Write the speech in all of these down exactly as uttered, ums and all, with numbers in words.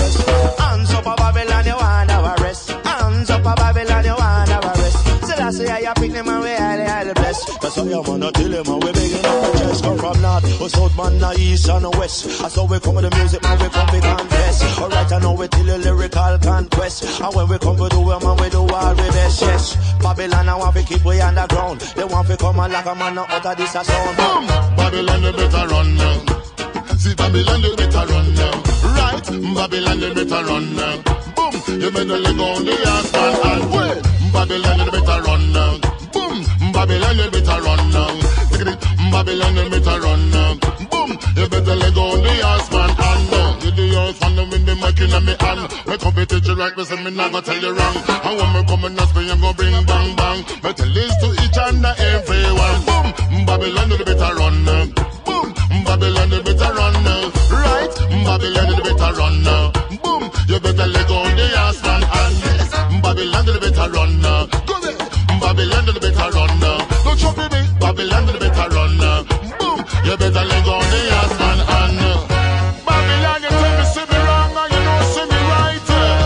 chest. Hands up a Babylon, you want our rest. Hands up a Babylon, you want our rest. So that's why you pick them and we highly, highly blessed. That's why you wanna tell them and we begging up the chest. Come from north, or south, man, the east and the west. That's how we come with the music, man, we come big and best. Alright, I know we till the lyrical conquest. And when we come, we do it, man, we do all we best, yes. Babylon, I want to keep we underground. They want to come and like a man, out of this a sound. Boom! Babylon, you better run now. See, Babylon, you better run now. Right? Babylon, you better run now. Boom! You better let go on the ass, man, and wait. Babylon, you better run now. Boom! Babylon, you better run now. Babylon, you better run now. Boom! You better let go on the ass, man, and now. You do your fun with the mic in my hand. Me competition right, me say me not gonna tell you wrong. And when me come and ask me, I'm gonna bring bang bang. Me tell this to each and everyone. Boom! Babylon, you better run now. Boom! Babylon, you better run now. Right? Babylon, you better run now. Boom! You better let go on the ass, man, and yes. Babylon, you better run now. Go there. Babylon, you better run now. Don't chop me, Babylon, you better run now. Boom! You better let go on the ass, man, and uh, Babylon, you tell me see me wrong and you know see me right.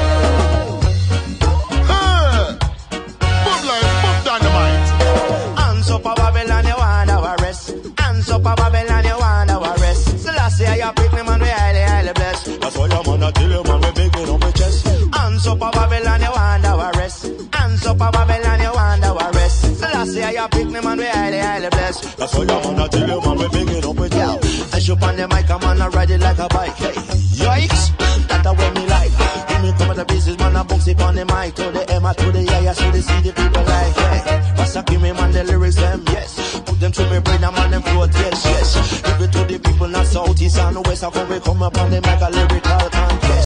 Huh? Boom like boom dynamite. Hands up a Babylon, you want our rest. Hands up a Babylon, you want our rest. So last year you pick them and we highly, highly blessed. That's why your man a tell you, man, we begging on my chest. Hands up a Babylon, you want our rest. Hands up a Babylon, you want our rest. So last year you pick them and we highly, highly blessed. That's why your man a tell you, man, we begging on my chest. I shoot on the mic, a man a ride it like a bike. Hey, yikes, that's the way me like. When me come to the business, man, I bounce it on the mic. To the M, to the I, so they see the people like, hey. Rasta give me, man, the lyrics, them, yes. Put them to me brain, and man, them float, yes, yes. Give it to the people, not south, east, and west. I come, we come up on the mic, a lyrical content.